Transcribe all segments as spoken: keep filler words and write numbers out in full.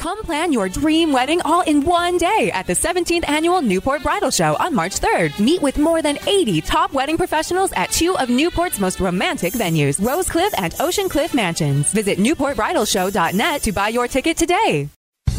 Come plan your dream wedding all in one day at the seventeenth Annual Newport Bridal Show on March third. Meet with more than eighty top wedding professionals at two of Newport's most romantic venues, Rose Cliff and Ocean Cliff Mansions. Visit newport bridal show dot net to buy your ticket today.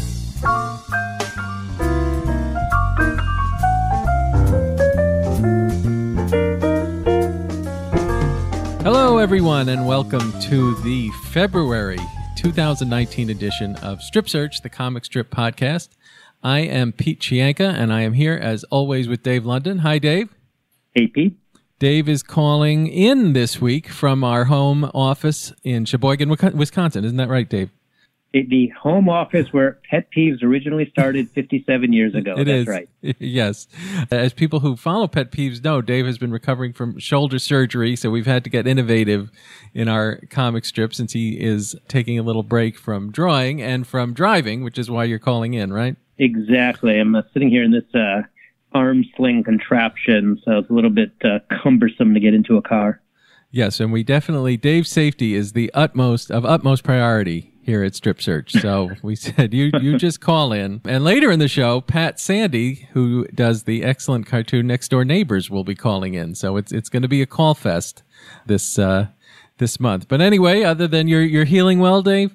Hello, everyone, and welcome to the February two thousand nineteen edition of Strip Search, the comic strip podcast. I am Pete Chianca, and I am here, as always, with Dave London. Hi, Dave. Hey, Pete. Dave is calling in this week from our home office in Sheboygan, Wisconsin. Isn't that right, Dave? The home office where Pet Peeves originally started fifty-seven years ago. It That's is. right. Yes. As people who follow Pet Peeves know, Dave has been recovering from shoulder surgery, so we've had to get innovative in our comic strip since he is taking a little break from drawing and from driving, which is why you're calling in, right? Exactly. I'm uh, sitting here in this uh, arm sling contraption, so it's a little bit uh, cumbersome to get into a car. Yes, and we definitely, Dave's safety is the utmost of utmost priority here at Strip Search. So we said, you you just call in. And later in the show, Pat Sandy, who does the excellent cartoon Next Door Neighbors, will be calling in. So it's it's going to be a call fest this uh, this month. But anyway, other than you're you're healing well, Dave?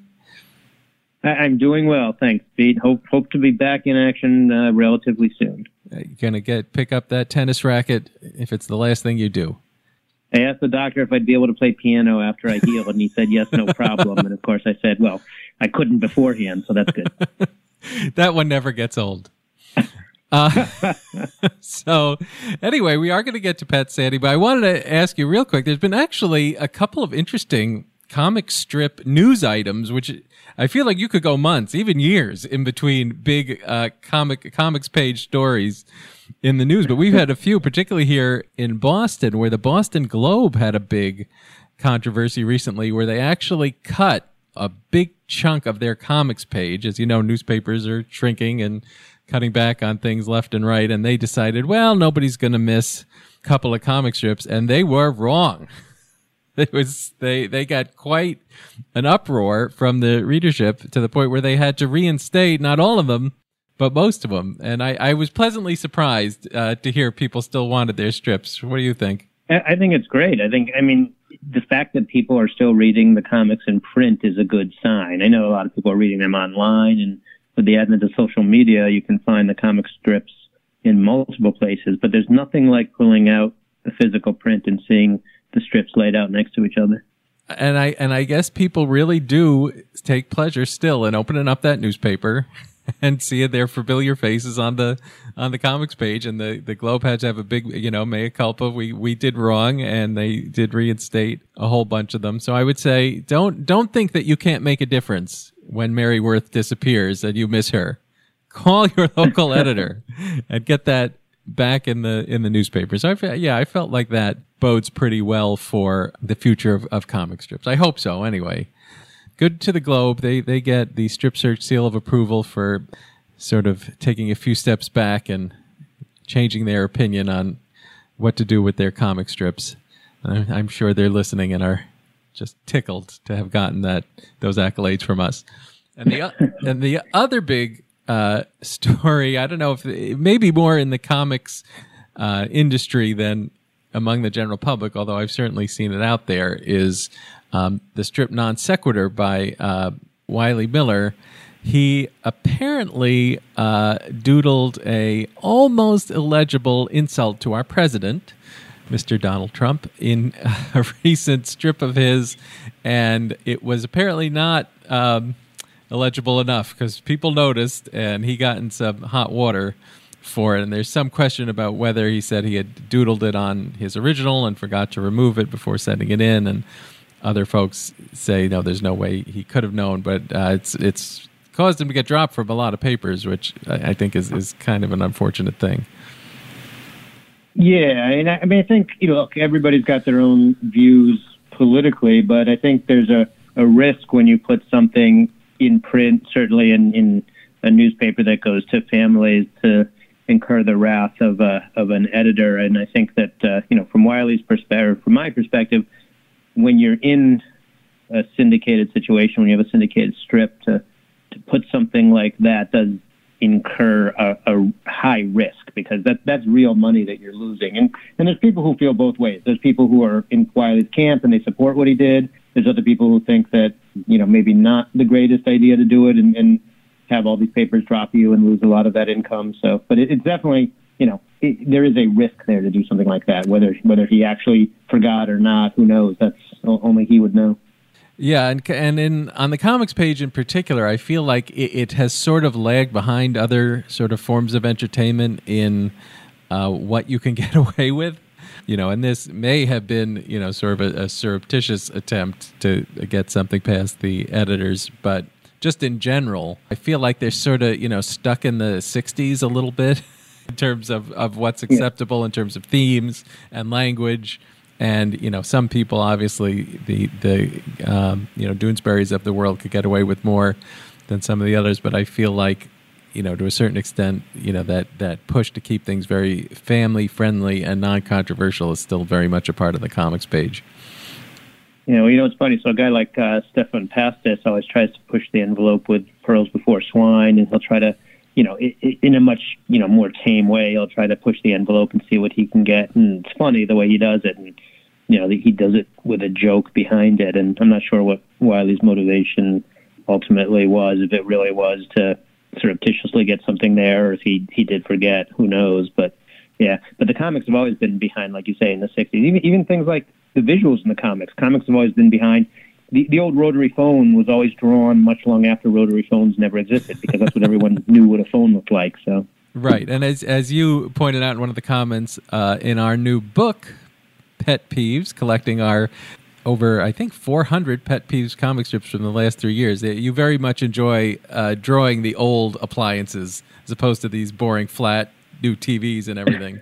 I- I'm doing well, thanks, Pete. Hope hope to be back in action uh, relatively soon. You're going to get pick up that tennis racket if it's the last thing you do. I asked the doctor if I'd be able to play piano after I heal, and he said, yes, no problem. And, of course, I said, well, I couldn't beforehand, so that's good. That one never gets old. Uh, so, anyway, we are going to get to Pat Sandy, but I wanted to ask you real quick. There's been actually a couple of interesting comic strip news items, which I feel like you could go months, even years, in between big uh, comic comics page stories in the news. But we've had a few, particularly here in Boston, where the Boston Globe had a big controversy recently where they actually cut a big chunk of their comics page. As you know, newspapers are shrinking and cutting back on things left and right, and they decided, well, nobody's going to miss a couple of comic strips, and they were wrong. It was they they got quite an uproar from the readership to the point where they had to reinstate not all of them, but most of them. And I, I was pleasantly surprised uh, to hear people still wanted their strips. What do you think? I think it's great. I think, I mean, the fact that people are still reading the comics in print is a good sign. I know a lot of people are reading them online, and with the advent of social media, you can find the comic strips in multiple places, but there's nothing like pulling out the physical print and seeing the strips laid out next to each other. And I and I guess people really do take pleasure still in opening up that newspaper and seeing their familiar faces on the on the comics page. And the, the Globe had to have a big, you know, mea culpa. We we did wrong, and they did reinstate a whole bunch of them. So I would say don't don't think that you can't make a difference when Mary Worth disappears and you miss her. Call your local editor and get that back in the in the newspaper. So I, yeah, I felt like that bodes pretty well for the future of, of comic strips. I hope so, anyway. Good to the Globe. They they get the Strip Search seal of approval for sort of taking a few steps back and changing their opinion on what to do with their comic strips. I'm sure they're listening and are just tickled to have gotten that those accolades from us. And the and the other big uh, story, I don't know if maybe more in the comics uh, industry than among the general public, although I've certainly seen it out there, is um, the strip Non Sequitur by uh, Wiley Miller. He apparently uh, doodled a almost illegible insult to our president, Mister Donald Trump, in a recent strip of his, and it was apparently not um, illegible enough because people noticed, and he got in some hot water for it. And there's some question about whether he said he had doodled it on his original and forgot to remove it before sending it in, and other folks say no, there's no way he could have known, but uh, it's it's caused him to get dropped from a lot of papers, which I, I think is, is kind of an unfortunate thing. Yeah, and I, I mean, I think, you know, look, everybody's got their own views politically, but I think there's a, a risk when you put something in print, certainly in, in a newspaper that goes to families, to incur the wrath of a, of an editor. And I think that, uh, you know, from Wiley's perspective, from my perspective, when you're in a syndicated situation, when you have a syndicated strip, to to put something like that does incur a, a high risk, because that that's real money that you're losing. And and there's people who feel both ways. There's people who are in Wiley's camp and they support what he did. There's other people who think that, you know, maybe not the greatest idea to do it and, and have all these papers drop you and lose a lot of that income. So, but it, it's definitely, you know, it, there is a risk there to do something like that. Whether whether he actually forgot or not, who knows? That's only he would know. Yeah, and and in on the comics page in particular, I feel like it, it has sort of lagged behind other sort of forms of entertainment in uh, what you can get away with. You know, and this may have been, you know, sort of a, a surreptitious attempt to get something past the editors, but just in general, I feel like they're sort of, you know, stuck in the sixties a little bit in terms of, of what's acceptable yeah. in terms of themes and language. And, you know, some people, obviously, the, the um, you know, Doonesburys of the world could get away with more than some of the others. But I feel like, you know, to a certain extent, you know, that, that push to keep things very family-friendly and non-controversial is still very much a part of the comics page. You know, you know, it's funny. So a guy like uh, Stefan Pastis always tries to push the envelope with Pearls Before Swine, and he'll try to, you know, in a much, you know, more tame way, he'll try to push the envelope and see what he can get. And it's funny the way he does it. And, you know, he does it with a joke behind it. And I'm not sure what Wiley's motivation ultimately was, if it really was to surreptitiously get something there, or if he, he did forget, who knows. But, yeah, but the comics have always been behind, like you say, in the sixties. Even, even things like the visuals in the comics. Comics have always been behind. The, the old rotary phone was always drawn much long after rotary phones never existed, because that's what everyone knew what a phone looked like. So right, and as as you pointed out in one of the comments, uh, in our new book, Pet Peeves, collecting our over, I think, four hundred Pet Peeves comic strips from the last three years, you very much enjoy uh, drawing the old appliances as opposed to these boring, flat, new T Vs and everything.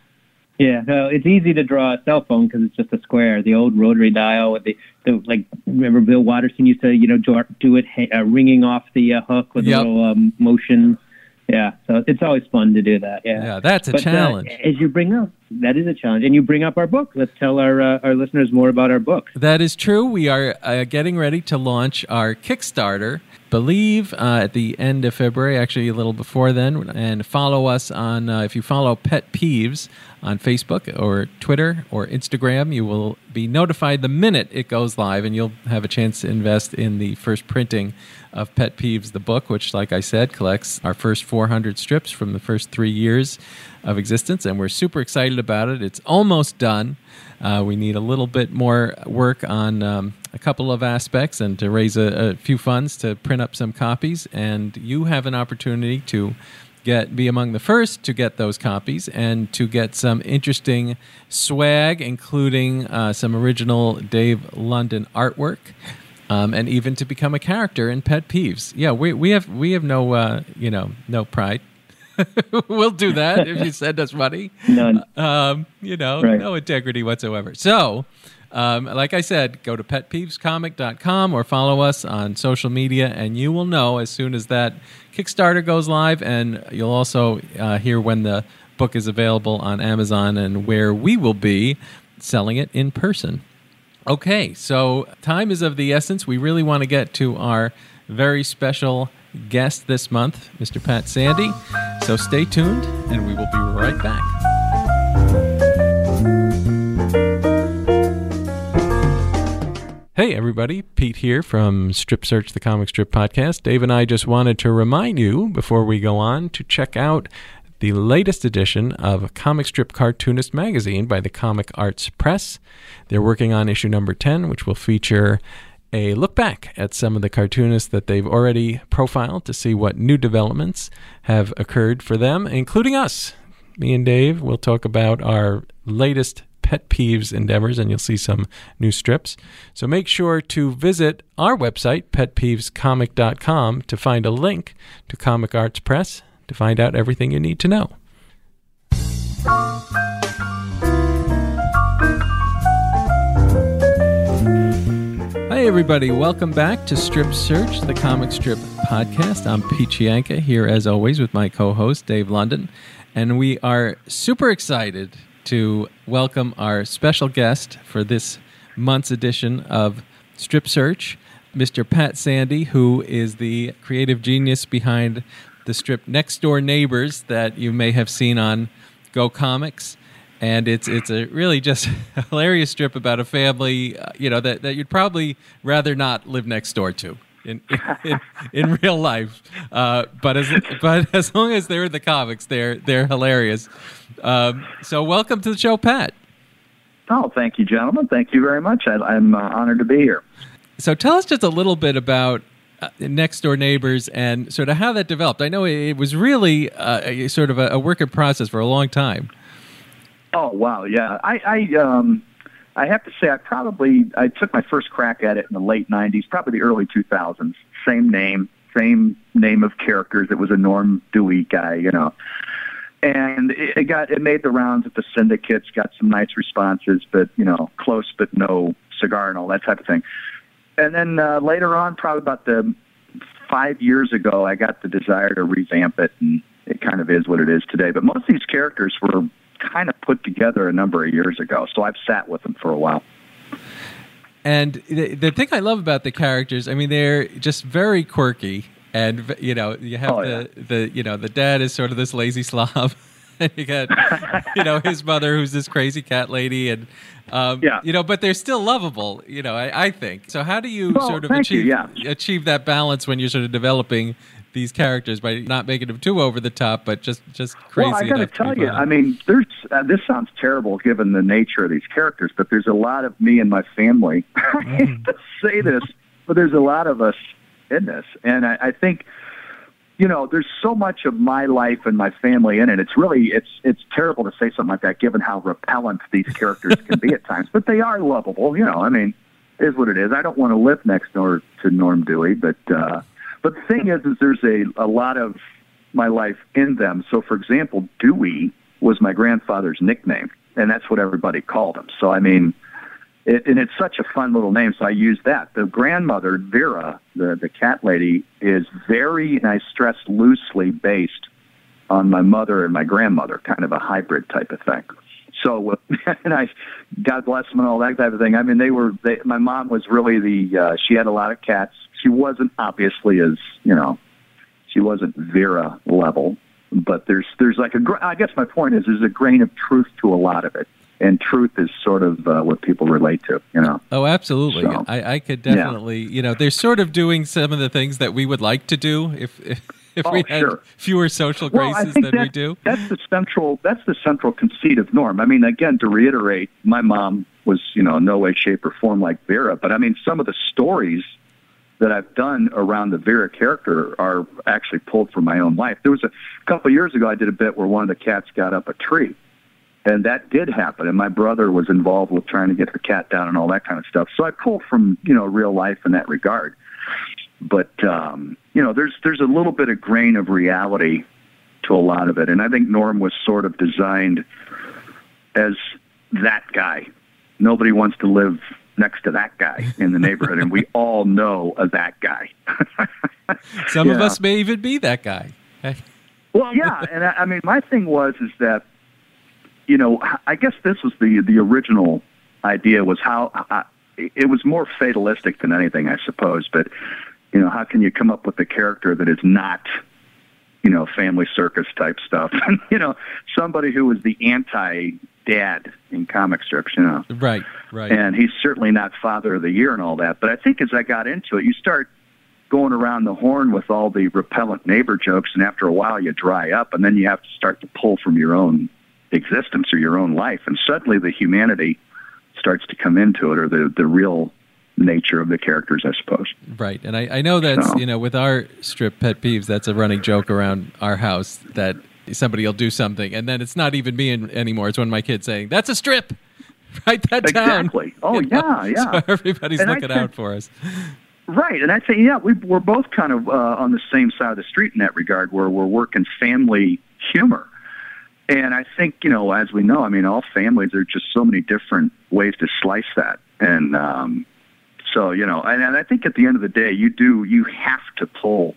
Yeah, no, it's easy to draw a cell phone because it's just a square. The old rotary dial with the, the like. Remember, Bill Watterson used to, you know, do, do it uh, ringing off the uh, hook with yep. a little um, motion. Yeah, so it's always fun to do that. Yeah, yeah, that's a but, challenge. Uh, as you bring up, that is a challenge, and you bring up our book. Let's tell our uh, our listeners more about our book. That is true. We are uh, getting ready to launch our Kickstarter. Believe uh, at the end of February, actually a little before then, and follow us on, uh, if you follow Pet Peeves on Facebook or Twitter or Instagram, you will be notified the minute it goes live, and you'll have a chance to invest in the first printing of Pet Peeves, the book, which, like I said, collects our first four hundred strips from the first three years of existence, and we're super excited about it. It's almost done. Uh, we need a little bit more work on um, a couple of aspects and to raise a, a few funds to print up some copies. And you have an opportunity to get be among the first to get those copies and to get some interesting swag, including uh, some original Dave London artwork, um, and even to become a character in Pet Peeves. Yeah, we we have we have no uh, you know no pride. We'll do that if you send us money. None. Um, you know, right. No integrity whatsoever. So, um, like I said, go to pet peeves comic dot com or follow us on social media, and you will know as soon as that Kickstarter goes live, and you'll also uh, hear when the book is available on Amazon and where we will be selling it in person. Okay, so time is of the essence. We really want to get to our very special guest this month, Mister Pat Sandy. So stay tuned, and we will be right back. Hey, everybody. Pete here from Strip Search, the Comic Strip Podcast. Dave and I just wanted to remind you, before we go on, to check out the latest edition of Comic Strip Cartoonist Magazine by the Comic Arts Press. They're working on issue number ten, which will feature a look back at some of the cartoonists that they've already profiled to see what new developments have occurred for them, including us. Me and Dave will talk about our latest Pet Peeves endeavors, and you'll see some new strips. So make sure to visit our website, pet peeves comic dot com, to find a link to Comic Arts Press to find out everything you need to know. Hi, everybody. Welcome back to Strip Search, the Comic Strip Podcast. I'm Pete Chianca, here as always with my co-host, Dave London. And we are super excited to welcome our special guest for this month's edition of Strip Search, Mister Pat Sandy, who is the creative genius behind the strip Next Door Neighbors that you may have seen on Go Comics. And it's it's a really just a hilarious strip about a family, uh, you know, that, that you'd probably rather not live next door to in in, in real life. Uh, but as but as long as they're in the comics, they're they're hilarious. Um, so welcome to the show, Pat. Oh, thank you, gentlemen. Thank you very much. I, I'm uh, honored to be here. So tell us just a little bit about uh, Next Door Neighbors and sort of how that developed. I know it, it was really uh, a, sort of a, a work in process for a long time. Oh, wow, yeah. I I, um, I have to say I probably I took my first crack at it in the late nineties, probably the early two thousands. Same name, same name of characters. It was a Norm Dewey guy, you know. And it, it got it made the rounds at the syndicates, got some nice responses, but, you know, close but no cigar and all that type of thing. And then uh, later on, probably about the five years ago, I got the desire to revamp it, and it kind of is what it is today. But most of these characters were kind of put together a number of years ago, so I've sat with them for a while. And the, the thing I love about the characters, I mean, they're just very quirky, and you know, you have oh, the, yeah. the you know the dad is sort of this lazy slob, and you got you know his mother who's this crazy cat lady, and um, yeah. you know, but they're still lovable, you know. I, I think so. How do you well, sort of thank achieve you, yeah. achieve that balance when you're sort of developing these characters by not making them too over the top, but just, just crazy enough? Well, I got to tell you, fun? I mean, there's uh, this sounds terrible given the nature of these characters, but there's a lot of me and my family. I hate to say this, but there's a lot of us in this, and I, I think, you know, there's so much of my life and my family in it. It's really, it's it's terrible to say something like that, given how repellent these characters can be at times, but they are lovable. You know, I mean, it is what it is. I don't want to live next door to Norm Dewey, but. Uh, But the thing is, is there's a, a lot of my life in them. So, for example, Dewey was my grandfather's nickname, and that's what everybody called him. So, I mean, it, and it's such a fun little name, so I use that. The grandmother, Vera, the, the cat lady, is very, and I stress loosely, based on my mother and my grandmother, kind of a hybrid type of thing. So, and I, God bless them and all that type of thing. I mean, they were, they, my mom was really the, uh, she had a lot of cats. She wasn't obviously as, you know, she wasn't Vera level, but there's, there's like a, I guess my point is there's a grain of truth to a lot of it. And truth is sort of uh, what people relate to, you know. Oh, absolutely. So, I, I could definitely, yeah. you know, they're sort of doing some of the things that we would like to do if, if If oh, we had sure. fewer social well, graces than we do. That's the central. That's the central conceit of Norm. I mean, again, to reiterate, my mom was, you know, in no way, shape, or form like Vera. But I mean, some of the stories that I've done around the Vera character are actually pulled from my own life. There was a, a couple of years ago, I did a bit where one of the cats got up a tree, and that did happen. And my brother was involved with trying to get the cat down and all that kind of stuff. So I pulled from, you know, real life in that regard. But, um, you know, there's there's a little bit of grain of reality to a lot of it. And I think Norm was sort of designed as that guy. Nobody wants to live next to that guy in the neighborhood, and we all know a that guy. Some yeah. of us may even be that guy. Well, yeah, and I, I mean, my thing was is that, you know, I guess this was the, the original idea was how... I, it was more fatalistic than anything, I suppose, but, you know, how can you come up with a character that is not, you know, family circus type stuff? You know, somebody who was the anti-dad in comic strips, you know. Right, right. And he's certainly not father of the year and all that. But I think as I got into it, you start going around the horn with all the repellent neighbor jokes, and after a while you dry up, and then you have to start to pull from your own existence or your own life. And suddenly the humanity starts to come into it, or the, the real nature of the characters, I suppose. Right. And I, I know that's, so. you know, with our strip Pet Peeves, that's a running joke around our house that somebody will do something, and then it's not even me in, anymore. It's one of my kids saying, "That's a strip. Write that down." Exactly. Oh, you know? yeah, yeah. So everybody's and looking think, out for us. Right. And I'd say, yeah, we, we're both kind of uh, on the same side of the street in that regard, where we're working family humor. And I think, you know, as we know, I mean, all families, there are just so many different ways to slice that. And um, so, you know, and, and I think at the end of the day, you do, you have to pull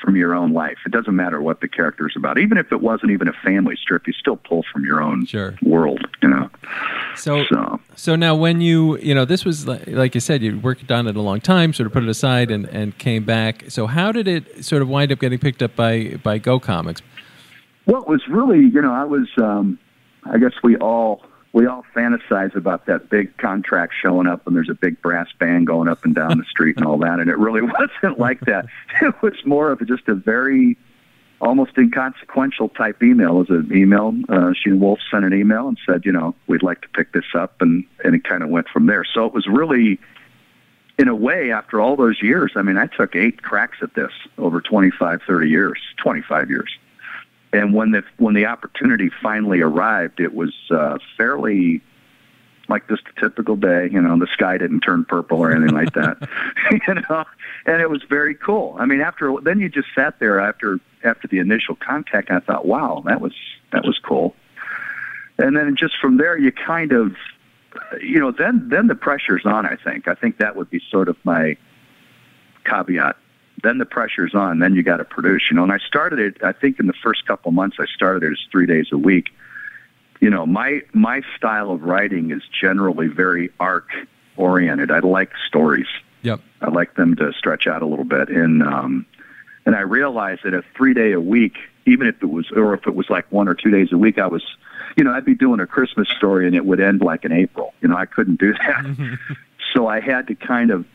from your own life. It doesn't matter what the character is about. Even if it wasn't even a family strip, you still pull from your own sure. world, you know. So, so, so now when you, you know, this was, like you said, you worked on it a long time, sort of put it aside and, and came back. So how did it sort of wind up getting picked up by, by Go Comics? Well, it was really, you know, I was, um, I guess we all, we all fantasize about that big contract showing up and there's a big brass band going up and down the street and all that. And it really wasn't like that. It was more of just a very almost inconsequential type email. It was an email. Uh, Sheena Wolf sent an email and said, you know, we'd like to pick this up. And, and it kind of went from there. So it was really, in a way, after all those years, I mean, I took eight cracks at this over twenty-five, thirty years, twenty-five years. And when the when the opportunity finally arrived, it was uh, fairly like just a typical day. You know, the sky didn't turn purple or anything like that. You know, and it was very cool. I mean, after then you just sat there after after the initial contact. And I thought, wow, that was that was cool. And then just from there, you kind of, you know, then then the pressure's on. I think I think that would be sort of my caveat. Then the pressure's on. Then you got to produce, you know. And I started it. I think in the first couple months, I started it as three days a week. You know, my my style of writing is generally very arc oriented. I like stories. Yep. I like them to stretch out a little bit. And um, and I realized that a three day a week, even if it was, or if it was like one or two days a week, I was, you know, I'd be doing a Christmas story and it would end like in April. You know, I couldn't do that. So I had to kind of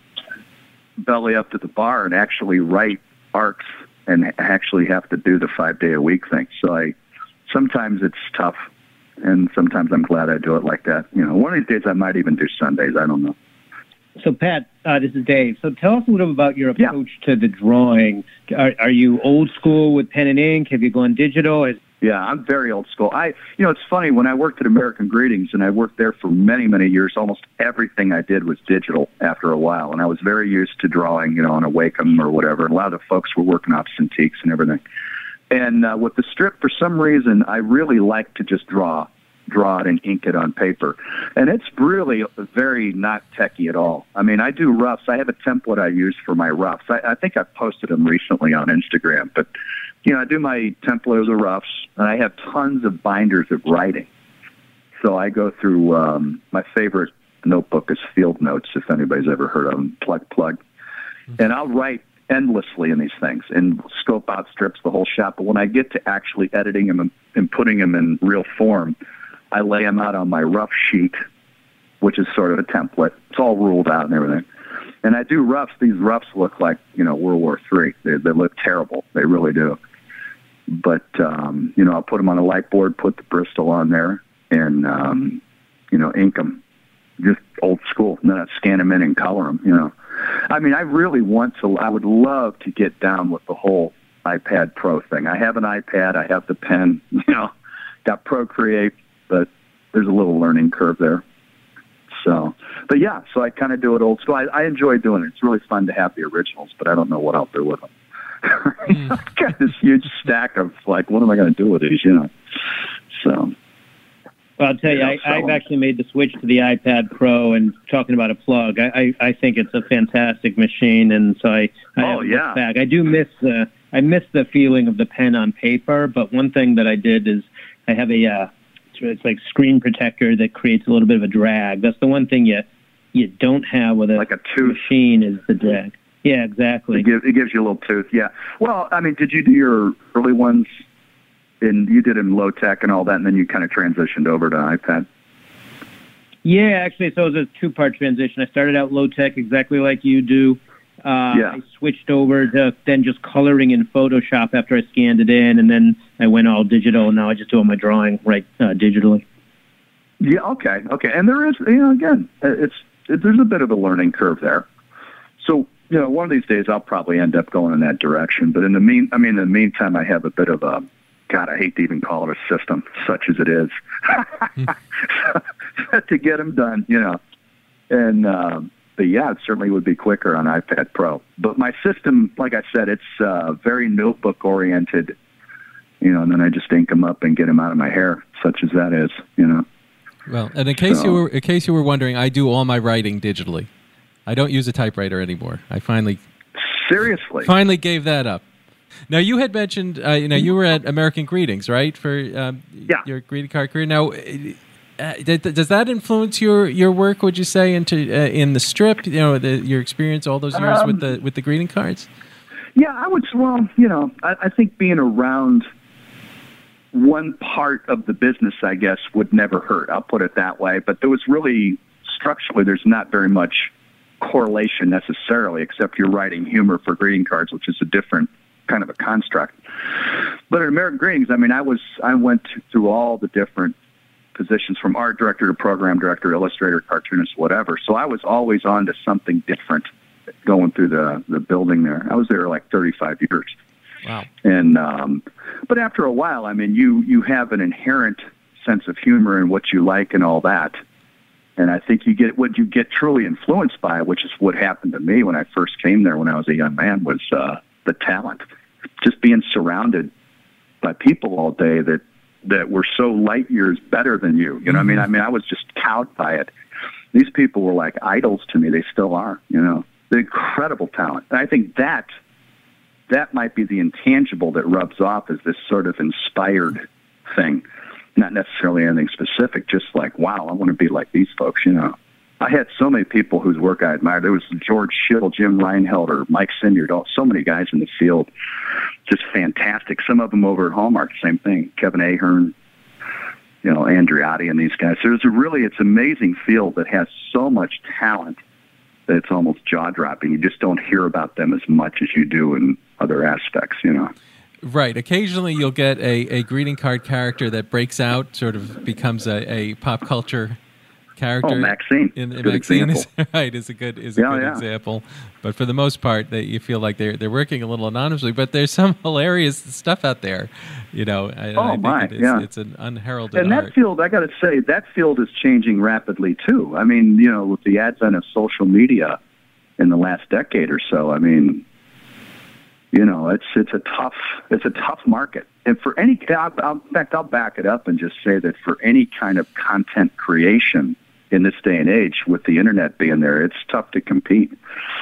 belly up to the bar and actually write arcs and actually have to do the five day a week thing. So I, sometimes it's tough and sometimes I'm glad I do it like that. You know, one of these days I might even do Sundays. I don't know. So Pat, uh, this is Dave. So tell us a little bit about your approach yeah. to the drawing. Are, are you old school with pen and ink? Have you gone digital? Is Yeah, I'm very old school. I, you know, it's funny, when I worked at American Greetings, and I worked there for many, many years, almost everything I did was digital after a while, and I was very used to drawing, you know, on a Wacom or whatever, and a lot of the folks were working off Cintiqs and everything. And uh, with the strip, for some reason, I really like to just draw, draw it and ink it on paper. And it's really very not techy at all. I mean, I do roughs. I have a template I use for my roughs. I, I think I've posted them recently on Instagram, but you know, I do my template of the roughs, and I have tons of binders of writing. So I go through, um, my favorite notebook is Field Notes, if anybody's ever heard of them, plug, plug. Mm-hmm. And I'll write endlessly in these things and scope out strips, the whole shop. But when I get to actually editing them and, and putting them in real form, I lay them out on my rough sheet, which is sort of a template. It's all ruled out and everything. And I do roughs. These roughs look like, you know, World War Three. They, they look terrible. They really do. But, um, you know, I'll put them on a light board, put the Bristol on there, and, um, you know, ink them. Just old school. And then I scan them in and color them, you know. I mean, I really want to, I would love to get down with the whole iPad Pro thing. I have an iPad. I have the pen, you know, got Procreate, but there's a little learning curve there. So, but yeah, so I kind of do it old school. I, I enjoy doing it. It's really fun to have the originals, but I don't know what I'll do with them. mm. I've got this huge stack of, like, what am I going to do with these, you know? So. Well, I'll tell you, I, I've actually made the switch to the iPad Pro, and talking about a plug, I, I, I think it's a fantastic machine, and so I, I oh, yeah. back. I do miss the, I miss the feeling of the pen on paper, but one thing that I did is I have a, uh, it's like screen protector that creates a little bit of a drag. That's the one thing you you don't have with a, like a tooth machine is the drag. Yeah, exactly. It gives, it gives you a little tooth, yeah. Well, I mean, did you do your early ones in, you did in low tech and all that, and then you kind of transitioned over to iPad? Yeah, actually, so it was a two-part transition. I started out low tech exactly like you do. Uh, yeah. I switched over to then just coloring in Photoshop after I scanned it in, and then I went all digital, and now I just do all my drawing right uh, digitally. Yeah, okay, okay. And there is, you know, again, it's it, there's a bit of a learning curve there. So, you know, one of these days I'll probably end up going in that direction. But in the mean, I mean, in the meantime, I have a bit of a, God, I hate to even call it a system, such as it is, to get them done, you know. And, um, but yeah, it certainly would be quicker on iPad Pro. But my system, like I said, it's uh, very notebook-oriented, you know, and then I just ink them up and get them out of my hair, such as that is, you know. Well, and in case so, you were in case you were wondering, I do all my writing digitally. I don't use a typewriter anymore. I finally seriously finally gave that up. Now, you had mentioned, uh, you know, you were at American Greetings, right, for um, Yeah. your greeting card career. Now, uh, does that influence your, your work, would you say, into uh, in the strip, you know, the, your experience all those years Um, with the with the greeting cards? Yeah, I would, well, you know, I, I think being around one part of the business, I guess, would never hurt. I'll put it that way. But there was really, structurally, there's not very much correlation necessarily, except you're writing humor for greeting cards, which is a different kind of a construct. But at American Greetings, I mean, I was, I went through all the different positions from art director to program director, illustrator, cartoonist, whatever. So I was always on to something different going through the, the building there. I was there like thirty-five years. Wow. And, um, but after a while, I mean, you, you have an inherent sense of humor and what you like and all that. And I think you get what you get truly influenced by, which is what happened to me when I first came there when I was a young man, was uh, the talent. Just being surrounded by people all day that, that were so light years better than you. You know what I mean? I mean, I was just cowed by it. These people were like idols to me. They still are, you know, the incredible talent. And I think that, that might be the intangible that rubs off as this sort of inspired thing. Not necessarily anything specific, just like, wow, I want to be like these folks, you know. I had so many people whose work I admired. There was George Schill, Jim Reinhelder, Mike Sinyard, all, so many guys in the field, just fantastic. Some of them over at Hallmark, same thing. Kevin Ahern, you know, Andreotti and these guys. There's a really, it's an amazing field that has so much talent that it's almost jaw-dropping. You just don't hear about them as much as you do in other aspects, you know. Right. Occasionally you'll get a, a greeting card character that breaks out, sort of becomes a, a pop culture character. Oh, Maxine. In, in good Maxine is, example. right, is a good is a Yeah, good yeah. example. But for the most part, that you feel like they're they're working a little anonymously. But there's some hilarious stuff out there, you know. And Oh, I think my, it is, yeah. it's an unheralded And that art. field, I got to say, that field is changing rapidly, too. I mean, you know, with the advent of social media in the last decade or so, I mean, you know, it's it's a tough it's a tough market. And for any, I'll, I'll, in fact, I'll back it up and just say that for any kind of content creation in this day and age, with the internet being there, it's tough to compete.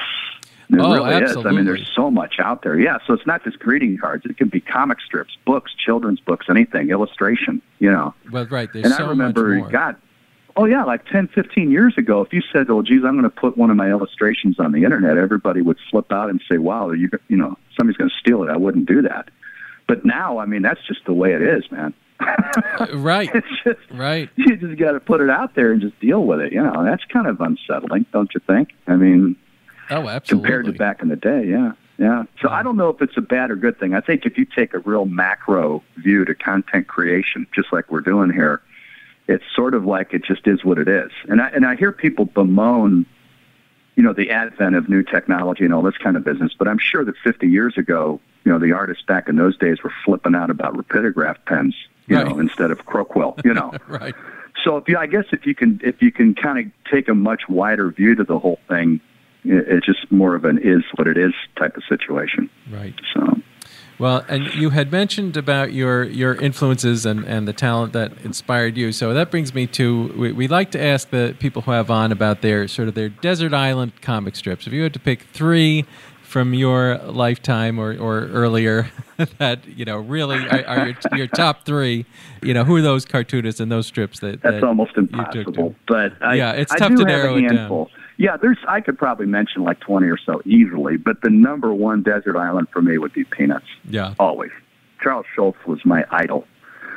It Oh, really is. I absolutely. mean, there's so much out there. Yeah, so it's not just greeting cards. It can be comic strips, books, children's books, anything, illustration, you know. Well, right. There's And so I remember, much more. God, oh, yeah, like ten, fifteen years ago, if you said, oh, geez, I'm going to put one of my illustrations on the internet, everybody would flip out and say, wow, you, you know, somebody's going to steal it. I wouldn't do that. But now, I mean, that's just the way it is, man. Uh, right. It's just, Right. you just got to put it out there and just deal with it. You know, that's kind of unsettling, don't you think? I mean, Oh, absolutely. compared to back in the day, yeah. Yeah. So I don't know if it's a bad or good thing. I think if you take a real macro view to content creation, just like we're doing here, it's sort of like it just is what it is. And I, and I hear people bemoan, you know, the advent of new technology and all this kind of business, but I'm sure that fifty years ago, you know, the artists back in those days were flipping out about rapidograph pens, you Right. know, instead of Crowquill, you know. Right. So if you, I guess if you can, if you can kind of take a much wider view to the whole thing, it, it's just more of an is what it is type of situation. Right. So. Well, and you had mentioned about your, your influences and, and the talent that inspired you. So that brings me to, we, we like to ask the people who have on about their sort of their desert island comic strips. If you had to pick three from your lifetime or, or earlier that, you know, really are, are your, your top three, you know, who are those cartoonists and those strips that That's that almost you took impossible. to? But I, Yeah, it's I tough do to have narrow a it down. handful. Yeah, there's. I could probably mention like twenty or so easily, but the number one desert island for me would be Peanuts. Yeah. Always. Charles Schultz was my idol,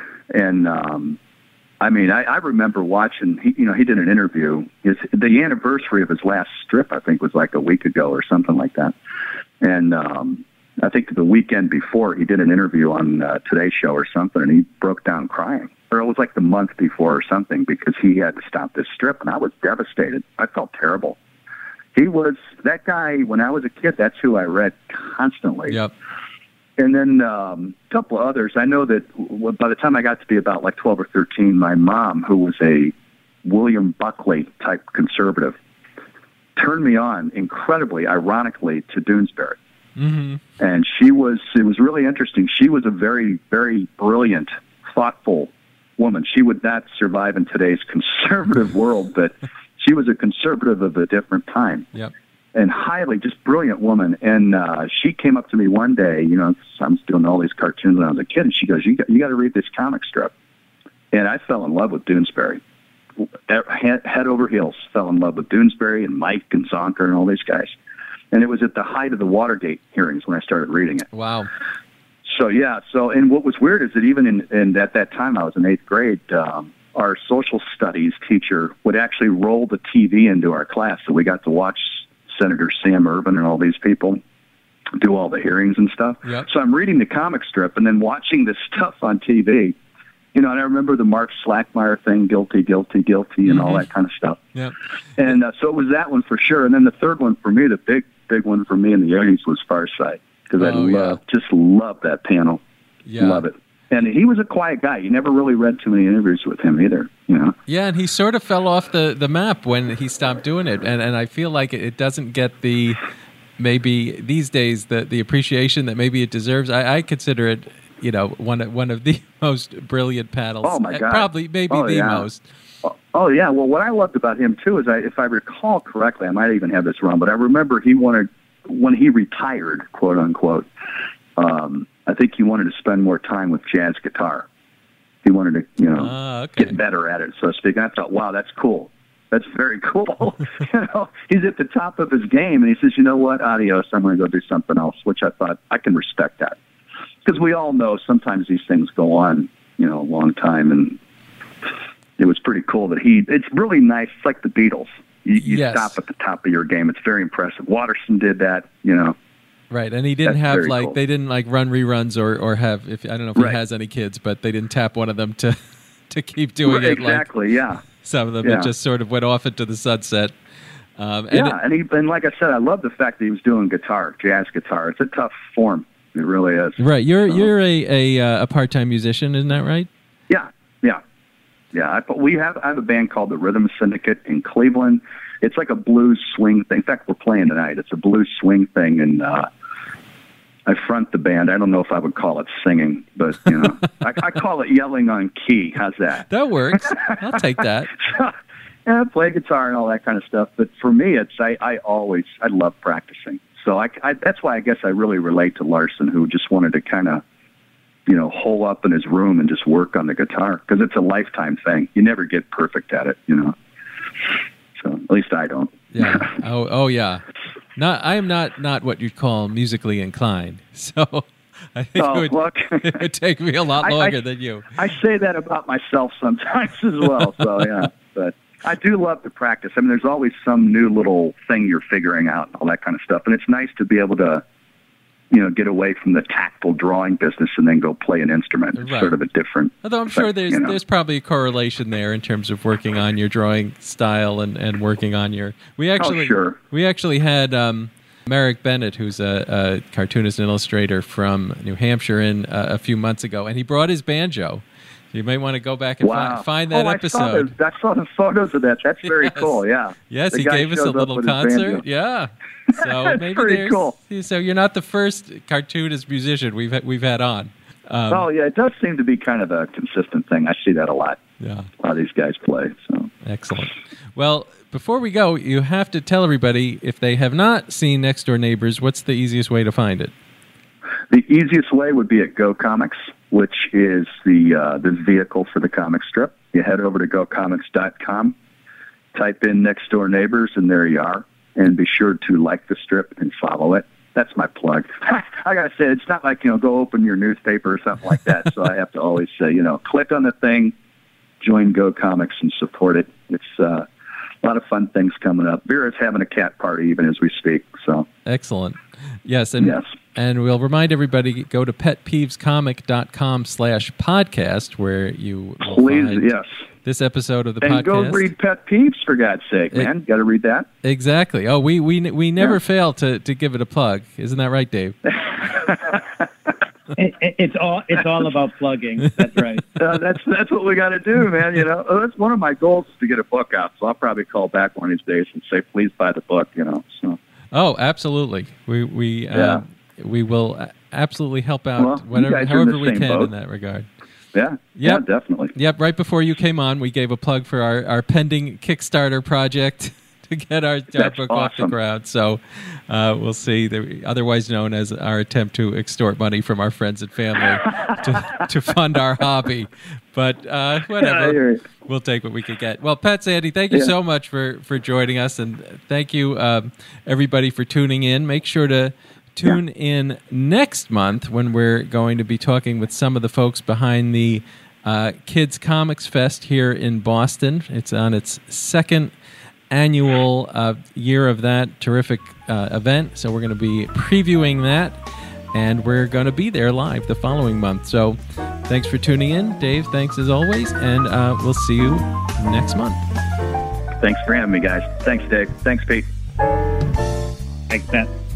and um, I mean, I, I remember watching. He, you know, he did an interview. His the anniversary of his last strip, I think, was like a week ago or something like that, and um, I think the weekend before he did an interview on uh, Today Show or something, and he broke down crying. Or it was like the month before or something, because he had to stop this strip, and I was devastated. I felt terrible. He was, that guy, when I was a kid, that's who I read constantly. Yep. And then um, a couple of others. I know that w- by the time I got to be about like twelve or thirteen, my mom, who was a William Buckley type conservative, turned me on incredibly, ironically, to Doonesbury. Mm-hmm. And she was, it was really interesting. She was a very, very brilliant, thoughtful woman. She would not survive in today's conservative world, but she was a conservative of a different time. Yep. and highly just brilliant woman. And uh, she came up to me one day, you know, I was doing all these cartoons when I was a kid, and she goes, you got, you got to read this comic strip. And I fell in love with Doonesbury. Head, head over heels, fell in love with Doonesbury and Mike and Zonker and all these guys. And it was at the height of the Watergate hearings when I started reading it. Wow. So, yeah. So, and what was weird is that even in, in at that time, I was in eighth grade, um, our social studies teacher would actually roll the T V into our class. So we got to watch Senator Sam Ervin and all these people do all the hearings and stuff. Yep. So I'm reading the comic strip and then watching this stuff on T V. You know, and I remember the Mark Slackmeyer thing, guilty, guilty, guilty, and mm-hmm. all that kind of stuff. Yep. And uh, so it was that one for sure. And then the third one for me, the big, big one for me in the eighties was Far Side. Because I oh, love, yeah. just love that panel. Yeah. Love it. And he was a quiet guy. You never really read too many interviews with him either, you know. Yeah, and he sort of fell off the, the map when he stopped doing it. And and I feel like it doesn't get the, maybe these days, the, the appreciation that maybe it deserves. I, I consider it, you know, one of, one of the most brilliant panels. Oh, my God. Probably, maybe oh, the yeah. most. Oh, oh, yeah. Well, what I loved about him, too, is I, if I recall correctly, I might even have this wrong, but I remember he wanted, when he retired, quote unquote, um, I think he wanted to spend more time with jazz guitar. He wanted to, you know, uh, okay. get better at it, so to speak. And I thought, wow, that's cool. That's very cool. you know, he's at the top of his game, and he says, you know what, adios, I'm going to go do something else, which I thought I can respect that. Because we all know sometimes these things go on, you know, a long time, and it was pretty cool that he, it's really nice. It's like the Beatles. You, you yes. stop at the top of your game. It's very impressive. Watterson did that, you know. Right, and he didn't That's have like cool. they didn't like run reruns or, or have if I don't know if right. he has any kids, but they didn't tap one of them to to keep doing right, it. Exactly, like yeah. Some of them yeah. it just sort of went off into the sunset. Um, and yeah, it, and he and like I said, I love the fact that he was doing guitar, jazz guitar. It's a tough form. It really is. Right, you're so, you're a a, a part time musician, isn't that right? Yeah, yeah, yeah. I, we have I have a band called the Rhythm Syndicate in Cleveland. It's like a blues swing thing. In fact, we're playing tonight. It's a blues swing thing, and uh, I front the band. I don't know if I would call it singing, but you know, I, I call it yelling on key. How's that? That works. I'll take that. so, yeah, play guitar and all that kind of stuff. But for me, it's I, I always I love practicing. So I, I that's why I guess I really relate to Larson, who just wanted to kind of, you know, hole up in his room and just work on the guitar because it's a lifetime thing. You never get perfect at it, you know. So at least I don't. Yeah. Oh, oh yeah. Not, I am not, not what you'd call musically inclined. So I think oh, it, would, look. it would take me a lot longer I, I, than you. I say that about myself sometimes as well. So yeah, but I do love to practice. I mean, there's always some new little thing you're figuring out and all that kind of stuff. And it's nice to be able to, you know, get away from the tactile drawing business and then go play an instrument. It's right. sort of a different Although I'm sure thing, there's you know? there's probably a correlation there in terms of working on your drawing style and, and working on your. We actually oh, sure. we actually had um, Merrick Bennett, who's a, a cartoonist and illustrator from New Hampshire, in uh, a few months ago, and he brought his banjo. You may want to go back and wow. find, find that oh, episode. I saw, the, I saw the photos of that. That's very yes. cool. Yeah. Yes, the he guy gave us a shows up little with his concert. banjo. Yeah. So That's maybe pretty there's, cool. So you're not the first cartoonist musician we've had, we've had on. Um, oh yeah, it does seem to be kind of a consistent thing. I see that a lot. Yeah. A lot of these guys play. So excellent. Well, before we go, you have to tell everybody, if they have not seen Next Door Neighbors, what's the easiest way to find it? The easiest way would be at Go Comics, which is the uh, the vehicle for the comic strip. You head over to go comics dot com, type in Next Door Neighbors, and there you are. And be sure to like the strip and follow it. That's my plug. I got to say, it's not like, you know, go open your newspaper or something like that. So I have to always say, you know, click on the thing, join Go Comics, and support it. It's uh, a lot of fun things coming up. Vera's having a cat party even as we speak. So excellent. Yes, and yes. and we'll remind everybody, go to pet peeves comic dot com slash podcast, where you will Please, find yes. this episode of the and podcast. And go read Pet Peeves, for God's sake, man. It, Got to read that. Exactly. Oh, we we we never Yeah. fail to, to give it a plug. Isn't that right, Dave? it, it, it's all it's all about plugging. That's right. Uh, that's that's what we got to do, man. You know, oh, that's one of my goals is to get a book out. So I'll probably call back one of these days and say, please buy the book. You know. So. Oh, absolutely. We we uh, Yeah. we will absolutely help out Well, you whatever, guys are in however the we same can boat. in that regard. Yeah. Yeah, definitely. Yep. Right before you came on, we gave a plug for our, our pending Kickstarter project to get our, our That's book awesome. off the ground. So uh, we'll see. The, otherwise known as our attempt to extort money from our friends and family to, to fund our hobby. But uh, whatever. We'll take what we could get. Well, Pat Sandy, thank you Yeah. so much for, for joining us. And thank you, um, everybody, for tuning in. Make sure to tune yeah. in next month when we're going to be talking with some of the folks behind the uh, Kids Comics Fest here in Boston. It's on its second annual uh, year of that terrific uh, event. So we're going to be previewing that, and we're going to be there live the following month. So thanks for tuning in. Dave, thanks as always, and uh, we'll see you next month. Thanks for having me, guys. Thanks, Dave. Thanks, Pete. Thanks, Pat.